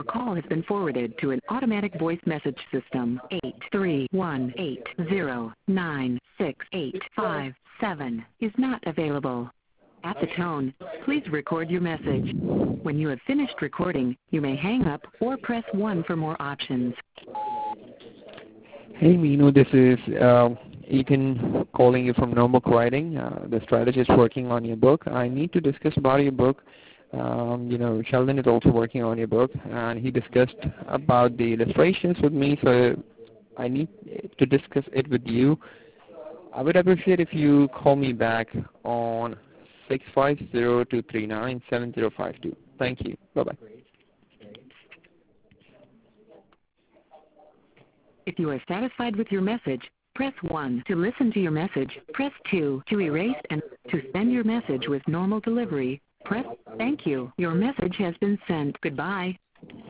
Your call has been forwarded to an automatic voice message system. 83180968557 is not available. At the tone, please record your message. When you have finished recording, you may hang up or press 1 for more options. Hey Minu, this is Ethan calling you from Nombook Writing, the strategist working on your book. I need to discuss about your book. Sheldon is also working on your book, and he discussed about the illustrations with me, so I need to discuss it with you. I would appreciate if you call me back on 650-239-7052. Thank you. Bye-bye. If you are satisfied with your message, press 1 to listen to your message. Press 2 to erase and to send your message with normal delivery. Press thank you. Your message has been sent. Goodbye.